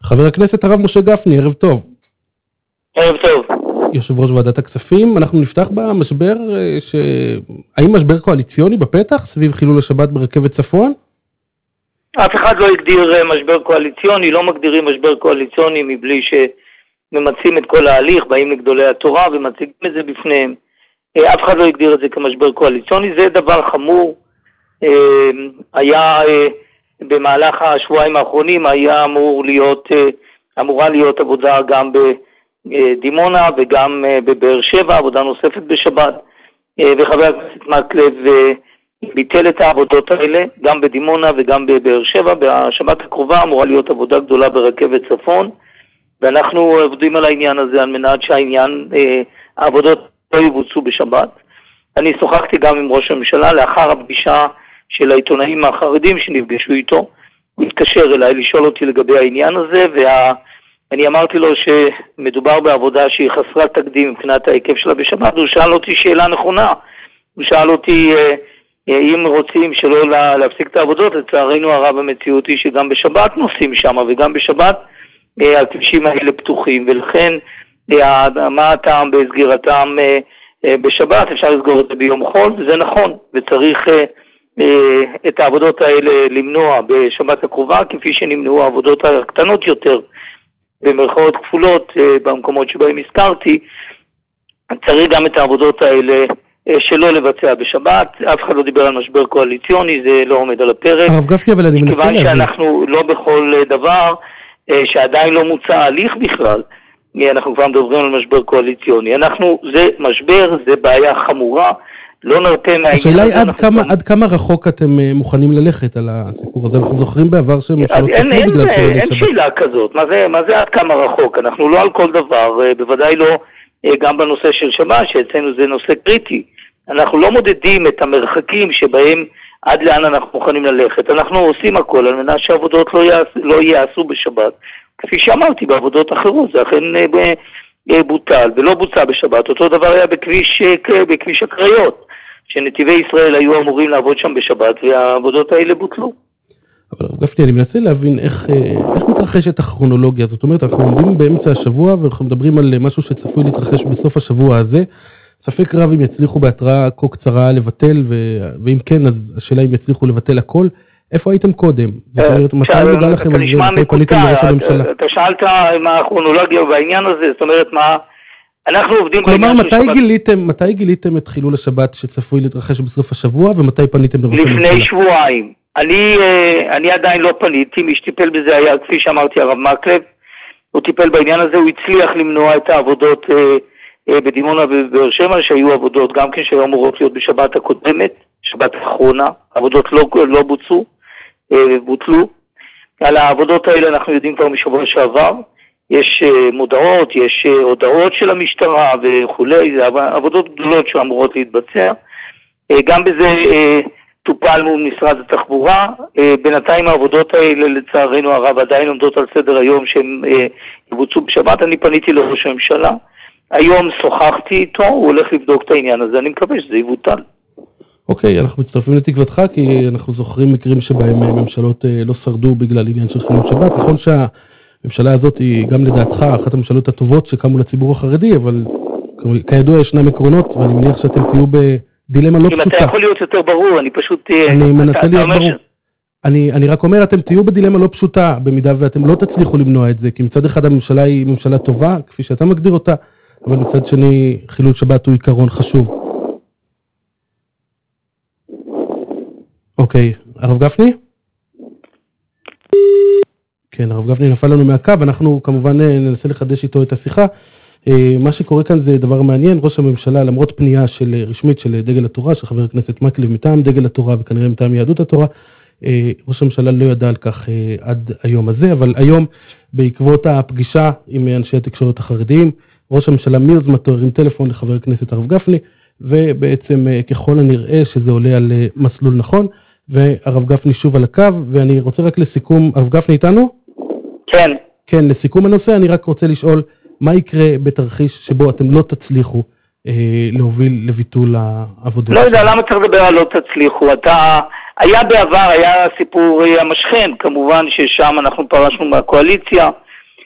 חבר הכנסת הרב משה גפני, ערב טוב. ערב טוב. יושב ראש ועדת הכספים, אנחנו נפתח במשבר, האם משבר קואליציוני בפתח סביב חילול השבת ברכבת צפון? אף אחד לא הגדיר משבר קואליציוני, לא מגדירים משבר קואליציוני מבלי שממצים את כל ההליך, באים לגדולי התורה ומציגים את זה בפניהם. אף אחד לא הגדיר את זה כמשבר קואליציוני, זה דבר חמור. היה במהלך השבועיים האחרונים, אמורה להיות עבודה גם בדימונה וגם בבאר שבע, עבודה נוספת בשבת, וחבר הכנסת מקלב ביטל את העבודות האלה, גם בדימונה וגם בבאר שבע. בשבת הקרובה אמורה להיות עבודה גדולה ברכבת צפון, ואנחנו עובדים על העניין הזה על מנת העבודות לא יבוצעו בשבת. אני שוחחתי גם עם ראש הממשלה לאחר הפגישה של העיתונאים החרדים שנפגשו איתו. הוא התקשר אליי לשאול אותי לגבי העניין הזה, ואני אמרתי לו שמדובר בעבודה שהיא חסרת תקדים מבחינת ההיקף שלה בשבת. הוא שאל אותי שאלה נכונה, הוא שאל אותי אם רוצים שלא להפסיק את העבודות. לצערנו הרב המציאות היא שגם בשבת נוסעים שם, וגם בשבת הכבישים האלה פתוחים, ולכן מה הטעם בסגירתם בשבת? אפשר לסגור את זה ביום חול, וזה נכון, וצריך את העבודות האלה למנוע בשבת הקרובה, כפי שנמנעו העבודות הקטנות יותר, במרכאות כפולות, במקומות שבהם הזכרתי. צריך גם את העבודות האלה שלא לבצע בשבת. אף אחד לא דיבר על משבר קואליציוני, זה לא עומד על הפרק. הרב גפני, אבל אני מנסה להבין. מכיוון שאנחנו לא בכל דבר שעדיין לא מוצא הליך בכלל, אנחנו כבר מדברים על משבר קואליציוני. זה משבר, זה בעיה חמורה, לא נרפה מהעניין. השאלה היא עד כמה רחוק אתם מוכנים ללכת על הסיפור הזה? אנחנו זוכרים בעבר שממשלות כפו בגלל חילולי שבת. אין שאלה כזאת, מה זה עד כמה רחוק? אנחנו לא על כל דבר, בוודאי לא גם בנושא של שבת, שאצלנו זה נושא קריטי. אנחנו לא מודדים את המרחקים שבהם עד לאן אנחנו מוכנים ללכת. אנחנו עושים הכל על מנת שהעבודות לא יעשו בשבת. כפי שאמרתי, בעבודות אחרות, זה אכן בוטל ולא בוצע בשבת. אותו דבר היה בכביש הקריות, שנתיבי ישראל היו אמורים לעבוד שם בשבת, והעבודות האלה בוטלו. אבל גפני, אני מנסה להבין איך מתרחשת הכרונולוגיה. זאת אומרת, אנחנו עומדים באמצע השבוע, ואנחנו מדברים על משהו שצפוי להתרחש בסוף השבוע הזה. ספק רב אם יצליחו בהתראה כה קצרה לבטל, ואם כן, אז השאלה אם יצליחו לבטל הכל. איפה הייתם קודם? זאת אומרת, מתי נודע לכם על זה? מתי פניתם לראש הממשלה? אתה שאלת מה הכרונולוגיה בעניין הזה, זאת אומרת, אנחנו עובדים בעניין של שבת. מתי גיליתם את חילול השבת שצפוי להתרחש בסוף השבוע, ומתי פניתם לראש הממשלה? לפני שבועיים. אני עדיין לא פניתי, מי שטיפל בזה היה, כפי שאמרתי, הרב מקלב. הוא טיפל בעניין הזה, הוא הצליח למנוע את העבודות בדימונה ובבאר שבע, שהיו עבודות גם כן שהיו אמורות להיות בשבת הקודמת, שבת האחרונה. עבודות לא בוטלו. על העבודות האלה אנחנו יודעים כבר משבוע שעבר. יש מודעות, יש הודעות של המשטרה וכולי, זה עבודות גדולות שאמורות להתבצע. גם בזה טופל מול משרד התחבורה. בינתיים העבודות האלה לצערנו הרב עדיין עומדות על סדר היום שהם יבוצעו בשבת. אני פניתי לראש הממשלה, היום שוחחתי איתו, הוא הולך לבדוק את העניין הזה, אני מקווה שזה יבוטל. אוקיי, אנחנו מצטרפים לתקוותך, כי אנחנו זוכרים מקרים שבהם ממשלות לא שרדו בגלל עניין של חילול שבת. נכון שהממשלה הזאת היא גם לדעתך אחת הממשלות הטובות שקמו לציבור החרדי, אבל כידוע ישנם עקרונות, ואני מניח שאתם תהיו בדילמה לא פשוטה. אם אתה יכול להיות יותר ברור, אני פשוט... אני מנסה להיות ברור. אני רק אומר, אתם תהיו בדילמה לא פשוטה, במידה ואתם לא תצליחו למנוע את זה, כי מצד אחד הממשלה היא ממשלה טובה, כפי שאתה מגדיר אותה, אבל מצד שני חילול שבת הוא עיקרון חשוב. אוקיי, הרב גפני? כן, הרב גפני נפל לנו מהקו, אנחנו כמובן ננסה לחדש איתו את השיחה. מה שקורה כאן זה דבר מעניין, ראש הממשלה, למרות פנייה רשמית של דגל התורה, של חבר הכנסת מקלב מטעם דגל התורה וכנראה מטעם יהדות התורה, ראש הממשלה לא ידע על כך עד היום הזה, אבל היום בעקבות הפגישה עם אנשי התקשורת החרדיים, ראש הממשלה מיוזמתו הרים טלפון לחבר הכנסת הרב גפני, ובעצם ככל הנראה שזה עולה על מסלול נכון, והרב גפני שוב על הקו, ואני רוצה רק לסיכום, הרב גפני איתנו? כן. כן, לסיכום הנושא אני רק רוצה לשאול, מה יקרה בתרחיש שבו אתם לא תצליחו להוביל לביטול העבודות? לא יודע, למה צריך לדבר על לא תצליחו? היה בעבר, היה סיפור המשכן, כמובן ששם אנחנו פרשנו מהקואליציה,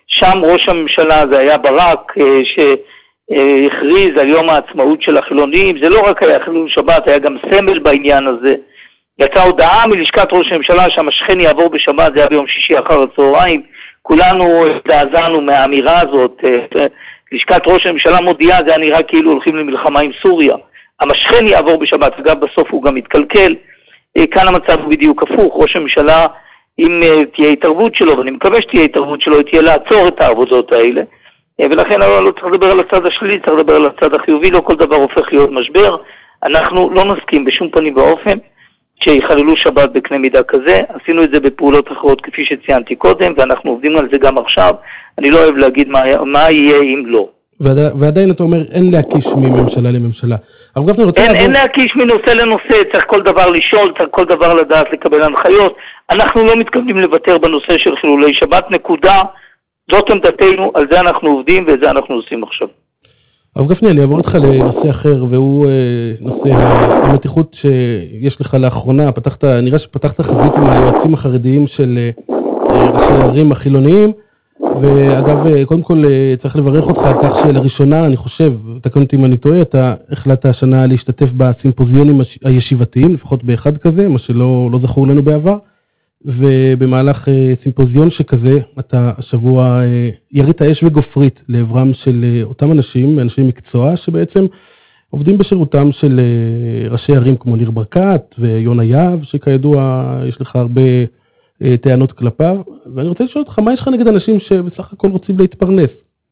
שם ראש הממשלה, זה היה ברק, שהכריז על יום העצמאות של החילונים, זה לא רק היה חילול שבת, היה גם סמל בעניין הזה. יצאה הודעה מלשכת ראש הממשלה שהמשכן יעבור בשבת, זה היה ביום שישי אחר הצהריים, כולנו הזדעזענו מהאמירה הזאת, לשכת ראש הממשלה מודיעה, זה היה נראה כאילו הולכים למלחמה עם סוריה, המשכן יעבור בשבת, אגב בסוף הוא גם מתקלקל, כאן המצב הוא בדיוק הפוך, ראש הממשלה, אם תהיה התערבות שלו, ואני מקווה שתהיה התערבות שלו, תהיה לעצור את העבודות האלה, ולכן לא צריך לדבר על הצד השלילי, צריך לדבר על הצד החיובי, לא כל דבר הופך להיות משבר, אנחנו לא נסכים בשום פנים ואופן, שיחללו שבת בקנה מידה כזה, עשינו את זה בפעולות אחרות כפי שציינתי קודם, ואנחנו עובדים על זה גם עכשיו, אני לא אוהב להגיד מה יהיה אם לא. ועדיין אתה אומר, אין להקיש מממשלה לממשלה. אין להקיש מנושא לנושא, צריך כל דבר לשאול, צריך כל דבר לדעת לקבל הנחיות, אנחנו לא מתכוונים לוותר בנושא של חילולי שבת, נקודה, זאת עמדתנו, על זה אנחנו עובדים ואת זה אנחנו עושים עכשיו. הרב גפני, אני אעבור איתך לנושא אחר, והוא נושא המתיחות שיש לך לאחרונה. נראה שפתחת חזית עם היועצים החרדיים של ראשי הערים החילוניים, ואגב, קודם כל צריך לברך אותך על כך שלראשונה, אני חושב, תקן אותי אם אני טועה, אתה החלטת השנה להשתתף בסימפוזיונים הישיבתיים, לפחות באחד כזה, מה שלא זכור לנו בעבר, ובמהלך סימפוזיון שכזה, אתה השבוע ירית אש וגופרית לעברם של אותם אנשי מקצוע, שבעצם עובדים בשירותם של ראשי ערים כמו ניר ברקת ויונה יהב, שכידוע יש לך הרבה טענות כלפיו, ואני רוצה לשאול אותך, מה יש לך נגד אנשים שבסך הכל רוצים להתפרנס?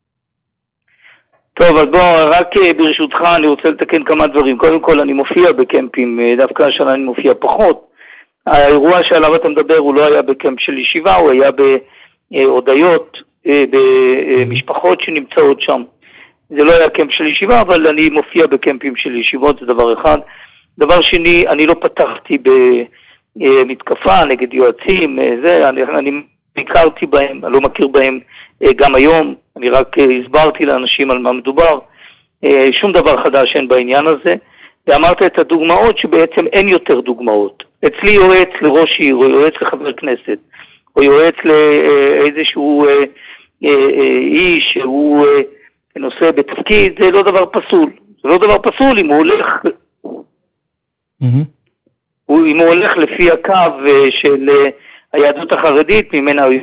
טוב, אז בוא, רק ברשותך אני רוצה לתקן כמה דברים. קודם כל אני מופיע בקמפים, דווקא השנה אני מופיע פחות. האירוע שעליו אתה מדבר הוא לא היה בקמפ של ישיבה, הוא היה בהודיות, במשפחות שנמצאות שם. זה לא היה קמפ של ישיבה, אבל אני מופיע בקמפים של ישיבות, זה דבר אחד. דבר שני, אני לא פתחתי במתקפה נגד יועצים, אני הכרתי בהם, אני לא מכיר בהם גם היום, אני רק הסברתי לאנשים על מה מדובר, שום דבר חדש אין בעניין הזה, ואמרת את הדוגמאות שבעצם אין יותר דוגמאות. אצלי יועץ לראש עיר, או יועץ לחבר כנסת, או יועץ לאיזשהו איש שהוא נושא בתפקיד, זה לא דבר פסול. זה לא דבר פסול אם הוא הולך, אם הוא הולך לפי הקו של היהדות החרדית, ממנה הוא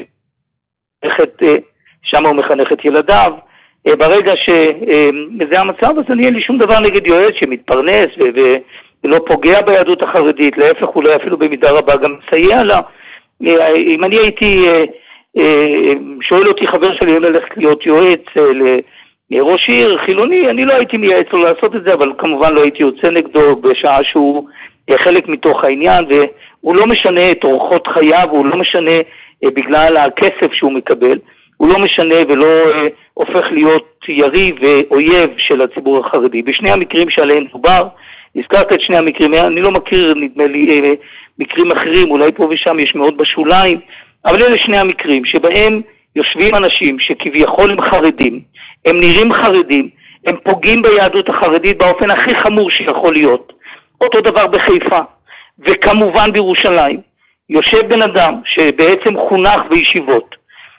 שם הוא מחנך את ילדיו, ברגע שזה המצב, אז אני אין לי שום דבר נגד יועץ שמתפרנס ולא פוגע ביהדות החרדית, להפך אולי אפילו במידה רבה גם מסייע לה. אם אני הייתי, שואל אותי חבר שלי אם ללכת להיות יועץ לראש עיר חילוני, אני לא הייתי מייעץ לו לעשות את זה, אבל כמובן לא הייתי יוצא נגדו בשעה שהוא חלק מתוך העניין, והוא לא משנה את אורחות חייו, הוא לא משנה בגלל הכסף שהוא מקבל, הוא לא משנה ולא הופך להיות יריב ואויב של הציבור החרדי. בשני המקרים שעליהם דובר, הזכרת את שני המקרים, אני לא מכיר, נדמה לי, מקרים אחרים, אולי פה ושם יש מאוד בשוליים, אבל אלה שני המקרים שבהם יושבים אנשים שכביכול הם חרדים, הם נראים חרדים, הם פוגעים ביהדות החרדית באופן הכי חמור שיכול להיות. אותו דבר בחיפה, וכמובן בירושלים, יושב בן אדם שבעצם חונך בישיבות,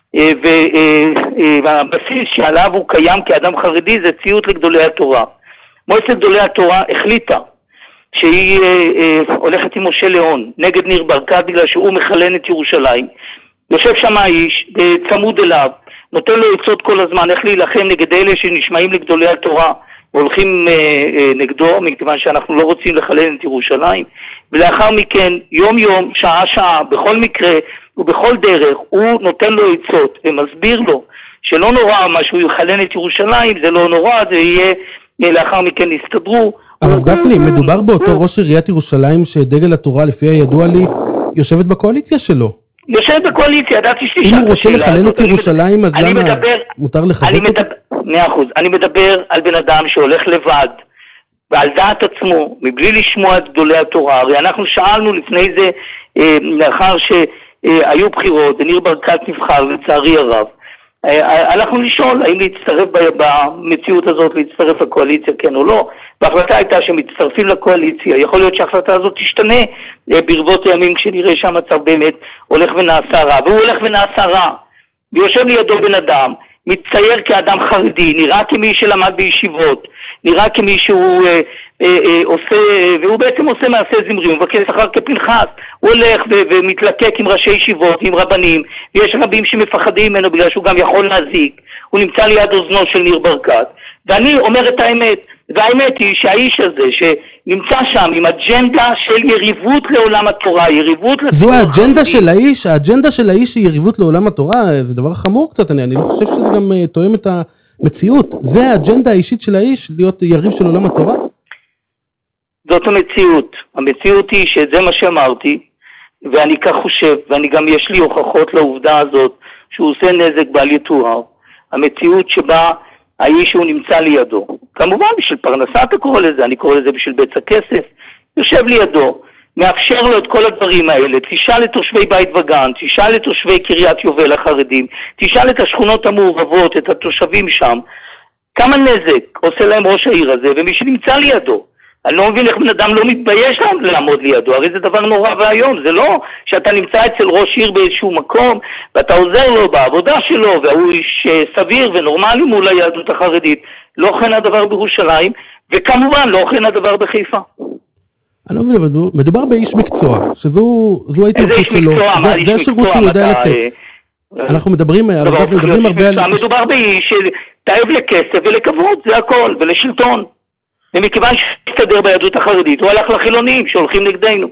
והבסיס שעליו הוא קיים כאדם חרדי זה ציות לגדולי התורה. מועצת גדולי התורה החליטה שהיא הולכת עם משה ליאון נגד ניר ברקת בגלל שהוא מחלן את ירושלים. יושב שם האיש צמוד אליו, נותן לו עצות כל הזמן איך להילחם נגד אלה שנשמעים לגדולי התורה, הולכים נגדו מכיוון שאנחנו לא רוצים לחלן את ירושלים, ולאחר מכן יום יום, שעה שעה, בכל מקרה ובכל דרך הוא נותן לו עצות ומסביר לו שלא נורא מה שהוא יחלן את ירושלים, זה לא נורא, זה יהיה לאחר מכן יסתדרו. הרב גפני, מדובר באותו ראש עיריית ירושלים שדגל התורה לפי הידוע לי יושבת בקואליציה שלו. יושבת בקואליציה, ידעתי שתשאל. אם הוא רוצה לחלן את ירושלים, אז למה מותר לחזק אותו? 100%. אני מדבר על בן אדם שהולך לבד, ועל דעת עצמו, מבלי לשמוע את גדולי התורה. הרי אנחנו שאלנו לפני זה, לאחר שהיו בחירות, וניר ברקת נבחר, לצערי הרב. הלכנו לשאול האם להצטרף במציאות הזאת, להצטרף לקואליציה, כן או לא. וההחלטה הייתה שמצטרפים לקואליציה. יכול להיות שההחלטה הזאת תשתנה ברבות הימים, כשנראה שהמצב באמת הולך ונעשה רע. והוא הולך ונעשה רע. ויושב לידו בן אדם, מתצייר כאדם חרדי, נראה כמי שלמד בישיבות, נראה כמי שהוא עושה, והוא בעצם עושה מעשה זמרי, הוא מבקש שכר כפנחס, הוא הולך ומתלקק עם ראשי ישיבות, עם רבנים, ויש רבים שמפחדים ממנו בגלל שהוא גם יכול להזיק, הוא נמצא ליד אוזנו של ניר ברקת, ואני אומר את האמת, והאמת היא שהאיש הזה שנמצא שם עם אג'נדה של יריבות לעולם התורה, יריבות זו האג'נדה של האיש, האג'נדה של האיש היא יריבות לעולם התורה, זה דבר חמור קצת, אני לא חושב שזה גם תואם את המציאות, זה האג'נדה האישית של האיש, להיות יריב של עולם התורה? זאת המציאות היא שזה מה שאמרתי, ואני כך חושב, ואני גם יש לי הוכחות לעובדה הזאת, שהוא עושה נזק בל יתואר, המציאות שבה האיש שהוא נמצא לידו, כמובן בשביל פרנסה אתה קורא לזה, אני קורא לזה בשביל בית הכסף, יושב לידו, מאפשר לו את כל הדברים האלה, תשאל את תושבי בית וגן, תשאל את תושבי קריית יובל החרדים, תשאל את השכונות המעורבות, את התושבים שם, כמה נזק עושה להם ראש העיר הזה, ומי שנמצא לידו, אני לא מבין איך בן אדם לא מתבייש לעמוד לידו, הרי זה דבר נורא והיום, זה לא שאתה נמצא אצל ראש עיר באיזשהו מקום, ואתה עוזר לו בעבודה שלו, והוא איש סביר ונורמלי מול היהדות החרדית, לא כן הדבר בירושלים, וכמובן לא כן הדבר בחיפה. אני לא מבין, מדובר באיש מקצוע, שזו ההתמחות שלו, זה השירות שהוא יודע לתת. אנחנו מדברים הרבה... מדובר באיש שתאב לכסף ולכבוד, זה הכל, ולשלטון. ומכיוון שהסתדר ביהדות החרדית, הוא הלך לחילונים שהולכים נגדנו.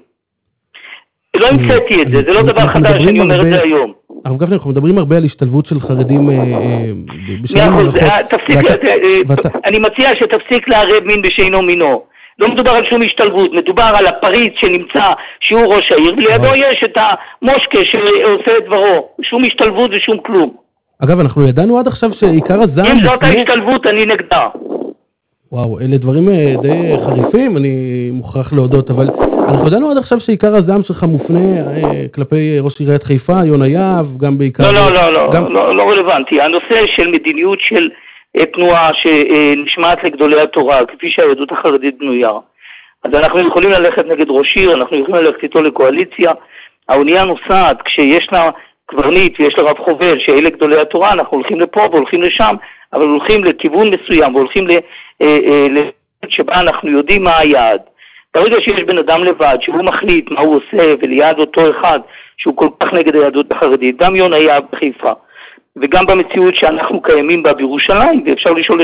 לא המצאתי את זה, זה לא דבר חדש, אני אומר את זה היום. הרב גפני, אנחנו מדברים הרבה על השתלבות של חרדים בשנים הלכות. אני מציע שתפסיק לערב מין בשאינו מינו. לא מדובר על שום השתלבות, מדובר על הפריץ שנמצא שהוא ראש העיר, ולידו יש את המושקה שעושה את דברו. שום השתלבות ושום כלום. אגב, אנחנו ידענו עד עכשיו שעיקר הזעם... אם זאת ההשתלבות, אני נגדה. וואו, אלה דברים די חריפים, אני מוכרח להודות, אבל אנחנו ידענו עד עכשיו שעיקר הזעם שלך מופנה כלפי ראש עיריית חיפה, יונה יהב, גם בעיקר... לא רלוונטי. הנושא של מדיניות של תנועה שנשמעת לגדולי התורה, כפי שהיהדות החרדית בנויה. אז אנחנו יכולים ללכת נגד ראש עיר, אנחנו יכולים ללכת איתו לקואליציה, האונייה נוסעת, כשיש לה קברניט ויש לה רב חובל, שאלה גדולי התורה, אנחנו הולכים לפה והולכים לשם, אבל הולכים לכיוון מסוים, והולכים שבה אנחנו יודעים מה היעד. ברגע שיש בן אדם לבד, שהוא מחליט מה הוא עושה, וליד אותו אחד, שהוא כל כך נגד היהדות החרדית, גם יונה יהב בחיפה, וגם במציאות שאנחנו קיימים בה בירושלים, ואפשר לשאול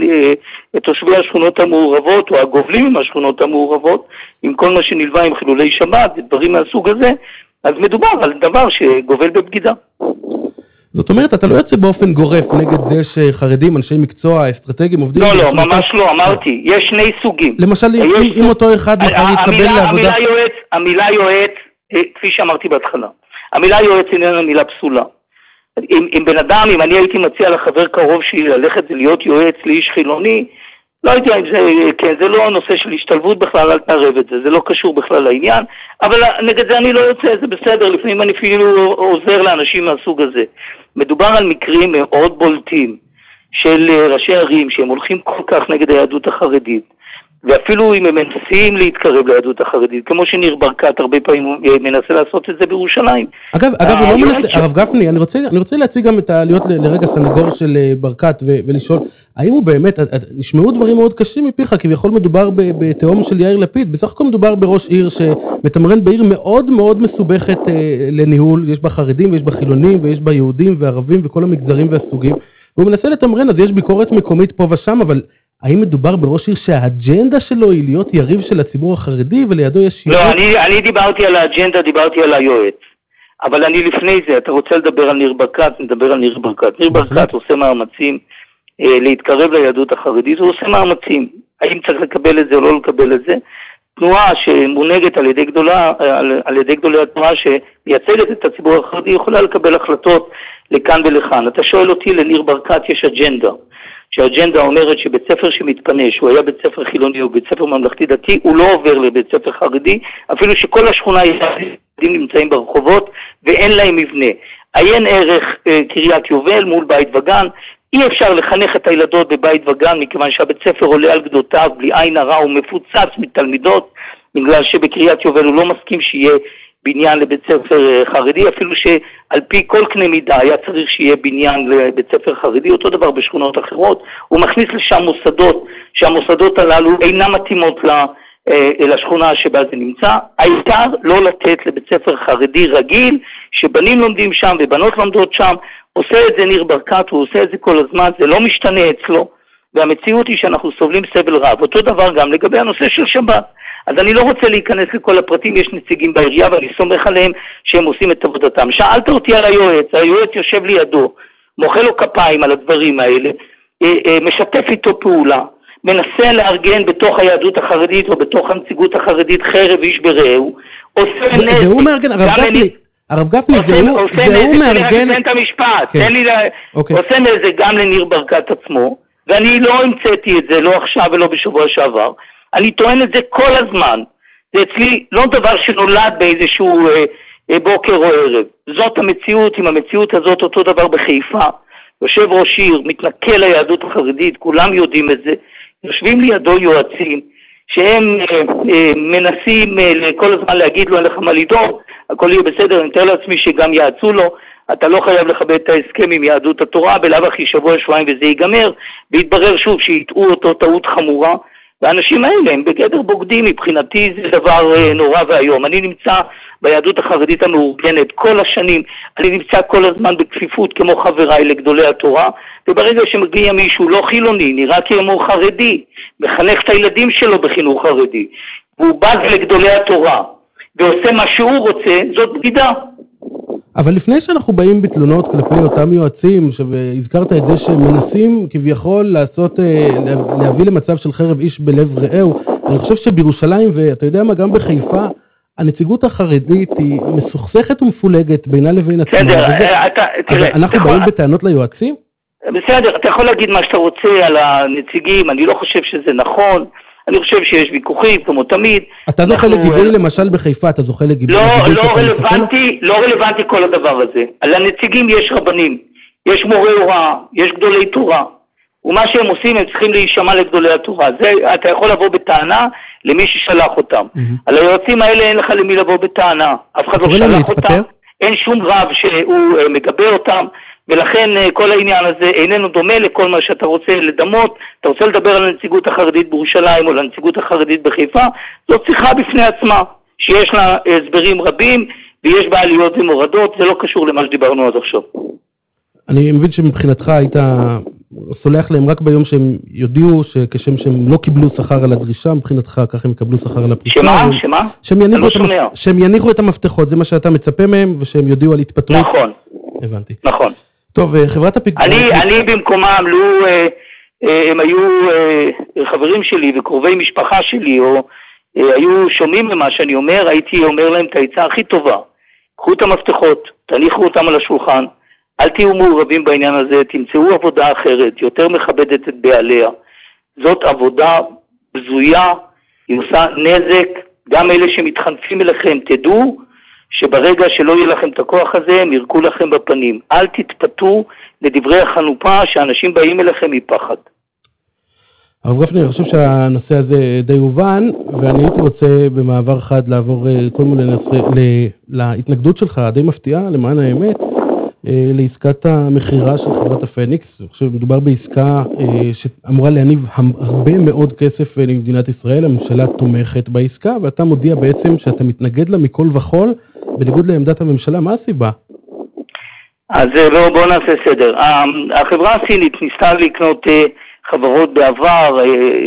את תושבי השכונות המעורבות, או הגובלים עם השכונות המעורבות, עם כל מה שנלווה עם חילולי שבת, ודברים מהסוג הזה, אז מדובר על דבר שגובל בבגידה. זאת אומרת, אתה לא יוצא באופן גורף נגד זה שחרדים, אנשי מקצוע, אסטרטגיים, עובדים... לא, ממש לא, אמרתי, יש שני סוגים. למשל, אם אותו אחד מחר יתקבל לעבודה... המילה יועץ, כפי שאמרתי בהתחלה, המילה יועץ איננה מילה פסולה. אם בן אדם, אם אני הייתי מציע לחבר קרוב שלי ללכת ולהיות יועץ לאיש חילוני, לא יודע אם זה, כן, זה לא הנושא של השתלבות בכלל, אל תערב את זה, זה לא קשור בכלל לעניין, אבל נגד זה אני לא יוצא, זה בסדר, לפעמים אני אפילו עוזר לאנשים מהסוג הזה. מדובר על מקרים מאוד בולטים של ראשי ערים שהם הולכים כל כך נגד היהדות החרדית, ואפילו אם הם מנסים להתקרב ליהדות החרדית, כמו שניר ברקת הרבה פעמים מנסה לעשות את זה בירושלים. אגב, הוא לא מנסה, הרב גפני, אני רוצה להציג גם להיות לרגע סנגור של ברקת ולשאול, האם הוא באמת, נשמעו דברים מאוד קשים מפיך, כביכול מדובר בתאום של יאיר לפיד, בסך הכל מדובר בראש עיר שמתמרן בעיר מאוד מאוד מסובכת לניהול, יש בה חרדים ויש בה חילונים ויש בה יהודים וערבים וכל המגזרים והסוגים, והוא מנסה לתמרן, אז יש ביקורת מקומית פה ושם, אבל האם מדובר בראש עיר שהאג'נדה שלו היא להיות יריב של הציבור החרדי ולידו יש... לא, אני דיברתי על האג'נדה, דיברתי על היועץ. אבל אני לפני זה, אתה רוצה לדבר על ניר ברקת, נדבר על ניר ברקת. ניר ברקת עושה מאמצים להתקרב ליהדות החרדית, הוא עושה מאמצים. האם צריך לקבל את זה או לא לקבל את זה? תנועה שמונהגת על ידי גדולי התנועה שמייצגת את הציבור החרדי יכולה לקבל החלטות לכאן ולכאן. אתה שואל אותי, לניר ברקת יש אג'נדה. שהאג'נדה אומרת שבית ספר שמתפנה, שהוא היה בית ספר חילוני או בית ספר ממלכתי דתי, הוא לא עובר לבית ספר חרדי, אפילו שכל השכונה ילדים נמצאים ברחובות ואין להם מבנה. עיין ערך קריית יובל מול בית וגן, אי אפשר לחנך את הילדות בבית וגן, מכיוון שהבית ספר עולה על גדותיו, בלי עין הרע, הוא מפוצץ מתלמידות, בגלל שבקריית יובל הוא לא מסכים שיהיה בניין לבית ספר חרדי, אפילו שעל פי כל קנה מידה היה צריך שיהיה בניין לבית ספר חרדי, אותו דבר בשכונות אחרות. הוא מכניס לשם מוסדות, שהמוסדות הללו אינם מתאימות לשכונה שבה זה נמצא. העיקר לא לתת לבית ספר חרדי רגיל, שבנים לומדים שם ובנות לומדות שם. עושה את זה ניר ברקת, הוא עושה את זה כל הזמן, זה לא משתנה אצלו, והמציאות היא שאנחנו סובלים סבל רב. אותו דבר גם לגבי הנושא של שבת. אז אני לא רוצה להיכנס לכל הפרטים, יש נציגים בעירייה ואני סומך עליהם שהם עושים את עבודתם. שאלת אותי על היועץ יושב לידו, מוחא לו כפיים על הדברים האלה, משתף איתו פעולה, מנסה לארגן בתוך היהדות החרדית או בתוך הנציגות החרדית חרב איש ברעהו, עושה נזק. והוא מארגן, הרב גפני, זה הוא מארגן את המשפט, עושה נזק גם לניר ברקת עצמו, ואני לא המצאתי את זה, לא עכשיו ולא בשבוע שעבר, אני טוען את זה כל הזמן, זה אצלי לא דבר שנולד באיזשהו בוקר או ערב, זאת המציאות, עם המציאות הזאת אותו דבר בחיפה, יושב ראש עיר, מתנכל ליהדות החרדית, כולם יודעים את זה, יושבים לידו יועצים, שהם מנסים כל הזמן להגיד לו אין לך מה לדאוג, הכל יהיה בסדר, אני מתאר לעצמי שגם יעצו לו, אתה לא חייב לכבד את ההסכם עם יהדות התורה, בלאו הכי שבוע שבועיים וזה ייגמר, והתברר שוב שיטעו אותו טעות חמורה, והאנשים האלה הם בגדר בוגדים, מבחינתי זה דבר נורא והיום. אני נמצא ביהדות החרדית המאורגנת כל השנים, אני נמצא כל הזמן בכפיפות כמו חבריי לגדולי התורה, וברגע שמגיע מישהו לא חילוני, נראה כמו חרדי, מחנך את הילדים שלו בחינוך חרדי, והוא בז לגדולי התורה, ועושה מה שהוא רוצה, זאת בגידה. אבל לפני שאנחנו באים בתלונות כלפי אותם יועצים, שהזכרת את זה שהם מנסים כביכול להביא למצב של חרב איש בלב רעהו, אני חושב שבירושלים, ואתה יודע מה, גם בחיפה, הנציגות החרדית היא מסוכסכת ומפולגת בינה לבין עצמה. בסדר, אנחנו באים בטענות ליועצים? בסדר, אתה יכול להגיד מה שאתה רוצה על הנציגים, אני לא חושב שזה נכון, אני חושב שיש ויכוחים, כמו תמיד. אתה זוכה לגיבוי למשל בחיפה, אתה זוכה לגיבוי? לא רלוונטי כל הדבר הזה. על הנציגים יש רבנים, יש מורי הוראה, יש גדולי תורה, ומה שהם עושים הם צריכים להישמע לגדולי התורה. זה, אתה יכול לבוא בטענה למי ששלח אותם. על היועצים האלה אין לך למי לבוא בטענה, אף אחד לא שלח אותם, אין שום רב שהוא מגבה אותם, ולכן כל העניין הזה איננו דומה לכל מה שאתה רוצה לדמות. אתה רוצה לדבר על הנציגות החרדית בירושלים או על הנציגות החרדית בחיפה, זאת שיחה בפני עצמה, שיש לה הסברים רבים ויש בה עליות ומורדות, זה לא קשור למה שדיברנו עד עכשיו. אני מבין שמבחינתך היית סולח להם רק ביום שהם יודיעו שכשם שהם לא קיבלו שכר על הדרישה, מבחינתך כך הם יקבלו שכר על הפרישה. שמה? שהם יניחו את המפתחות, זה מה שאתה מצפה מהם, ושהם יודיעו על התפטרות. נכון. הבנתי. נכון. טוב, חברת הפיגועים... אני במקומם, הם היו חברים שלי וקרובי משפחה שלי, או היו שומעים ממה שאני אומר, הייתי אומר להם את העצה הכי טובה. קחו את המפתחות, תניחו אותם על השולחן, אל תהיו מעורבים בעניין הזה, תמצאו עבודה אחרת, יותר מכבדת את בעליה. זאת עבודה בזויה, היא עושה נזק, גם אלה שמתחנפים אליכם, תדעו שברגע שלא יהיה לכם את הכוח הזה, הם ירקו לכם בפנים. אל תתפתו לדברי החנופה שאנשים באים אליכם מפחד. הרב גפני, אני חושב שהנושא הזה די הובן, ואני הייתי רוצה במעבר חד לעבור קודם להתנגדות שלך, די מפתיעה, למען האמת, לעסקת המחירה של חברת הפניקס. אני חושב מדובר בעסקה שאמורה להניב הרבה מאוד כסף למדינת ישראל, הממשלה תומכת בעסקה, ואתה מודיע בעצם שאתה מתנגד לה מכל וכל, בניגוד לעמדת הממשלה. מה הסיבה? אז בואו נעשה סדר. החברה הסינית ניסתה לקנות חברות בעבר,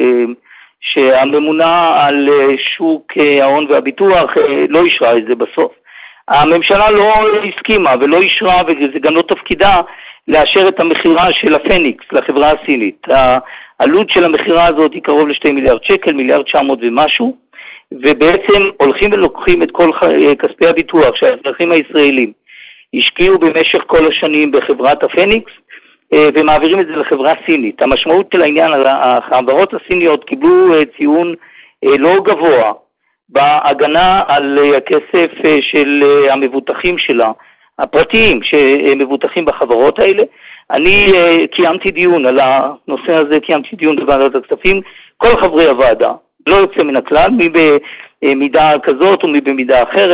שהממונה על שוק ההון והביטוח לא אישרה את זה בסוף. הממשלה לא הסכימה ולא אישרה, וזה גם לא תפקידה לאשר את המחירה של הפניקס לחברה הסינית. העלות של המחירה הזאת היא קרוב ל2 מיליארד שקל, 1.9 מיליארד ומשהו, ובעצם הולכים ולוקחים את כל כספי הביטוח שהאזרחים הישראלים השקיעו במשך כל השנים בחברת הפניקס, ומעבירים את זה לחברה סינית. המשמעות של העניין, החברות הסיניות קיבלו ציון לא גבוה בהגנה על הכסף של המבוטחים שלה, הפרטיים שמבוטחים בחברות האלה. אני קיימתי דיון על הנושא הזה, קיימתי דיון בוועדת הכספים, כל חברי הוועדה, לא יוצא מן הכלל, מי במידה כזאת ומי במידה אחרת,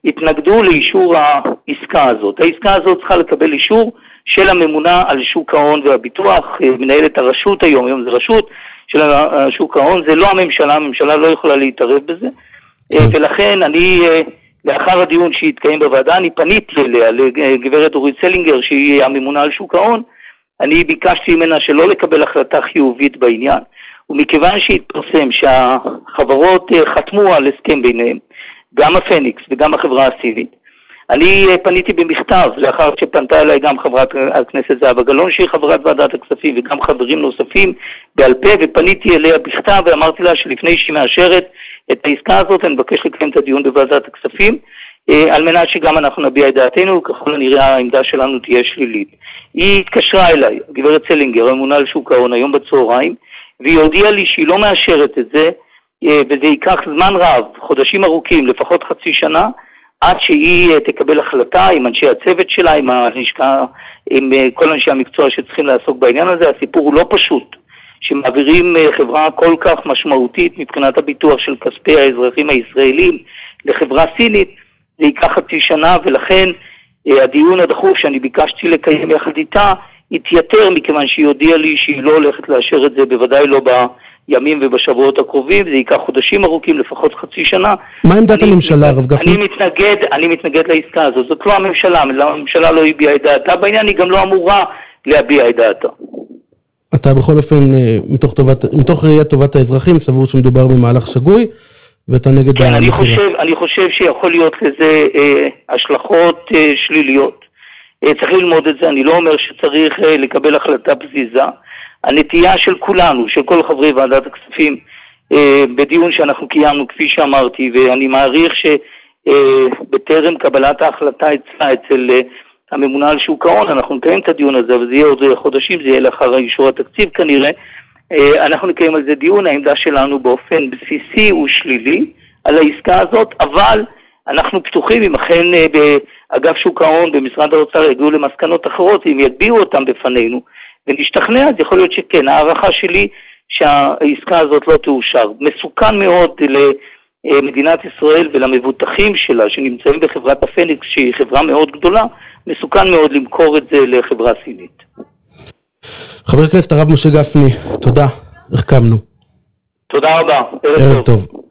התנגדו לאישור העסקה הזאת. העסקה הזאת צריכה לקבל אישור של הממונה על שוק ההון והביטוח, מנהלת הרשות היום זה רשות של שוק ההון, זה לא הממשלה, הממשלה לא יכולה להתערב בזה, ולכן אני, לאחר הדיון שהתקיים בוועדה, אני פניתי אליה, לגברת אורית סלינגר, שהיא הממונה על שוק ההון, אני ביקשתי ממנה שלא לקבל החלטה חיובית בעניין, ומכיוון שהתפרסם שהחברות חתמו על הסכם ביניהם, גם הפניקס וגם החברה הסינית, אני פניתי במכתב, לאחר שפנתה אליי גם חברת הכנסת זהבה גלאון, שהיא חברת ועדת הכספים, וגם חברים נוספים בעל פה, ופניתי אליה בכתב, ואמרתי לה שלפני שהיא מאשרת את העסקה הזאת, אני מבקש לקיים את הדיון בוועדת הכספים, על מנת שגם אנחנו נביע את דעתנו, וככל הנראה העמדה שלנו תהיה שלילית. היא התקשרה אליי, גברת סלינגר, הממונה על שוק ההון, היום בצהריים, והיא הודיעה לי שהיא לא מאשרת את זה, וזה ייקח זמן רב, חודשים ארוכים, לפחות חצי שנה, עד שהיא תקבל החלטה עם אנשי הצוות שלה, עם הלשכה, עם כל אנשי המקצוע שצריכים לעסוק בעניין הזה. הסיפור הוא לא פשוט, שמעבירים חברה כל כך משמעותית מבחינת הביטוח של כספי האזרחים הישראלים לחברה סינית, זה ייקח חצי שנה, ולכן הדיון הדחוף שאני ביקשתי לקיים יחד איתה, התייתר מכיוון שהיא הודיעה לי שהיא לא הולכת לאשר את זה, בוודאי לא בימים ובשבועות הקרובים, זה ייקח חודשים ארוכים, לפחות חצי שנה. מה עמדת הממשלה, הרב גפני? אני מתנגד לעסקה הזאת, זאת לא הממשלה לא הביעה את דעתה בעניין, היא גם לא אמורה להביע את דעתה. אתה בכל אופן, מתוך ראיית טובת האזרחים, סבור שמדובר במהלך שגוי, ואתה נגד כן, אני חושב שיכול להיות לזה השלכות שליליות. צריך ללמוד את זה, אני לא אומר שצריך לקבל החלטה פזיזה. הנטייה של כולנו, של כל חברי ועדת הכספים, בדיון שאנחנו קיימנו, כפי שאמרתי, ואני מעריך שבטרם קבלת ההחלטה אצל הממונה על שוק ההון, אנחנו נקיים את הדיון הזה, וזה יהיה עוד חודשים, זה יהיה לאחר אישור התקציב כנראה, אנחנו נקיים על זה דיון. העמדה שלנו באופן בסיסי הוא שלילי על העסקה הזאת, אבל אנחנו פתוחים, אם אכן באגף שוק ההון במשרד האוצר יגיעו למסקנות אחרות, אם יגביעו אותם בפנינו ונשתכנע, אז יכול להיות שכן. הערכה שלי שהעסקה הזאת לא תאושר. מסוכן מאוד למדינת ישראל ולמבוטחים שלה שנמצאים בחברת הפניקס, שהיא חברה מאוד גדולה, מסוכן מאוד למכור את זה לחברה סינית. חבר הכנסת הרב משה גפני, תודה, החכמנו. תודה רבה, ערב טוב.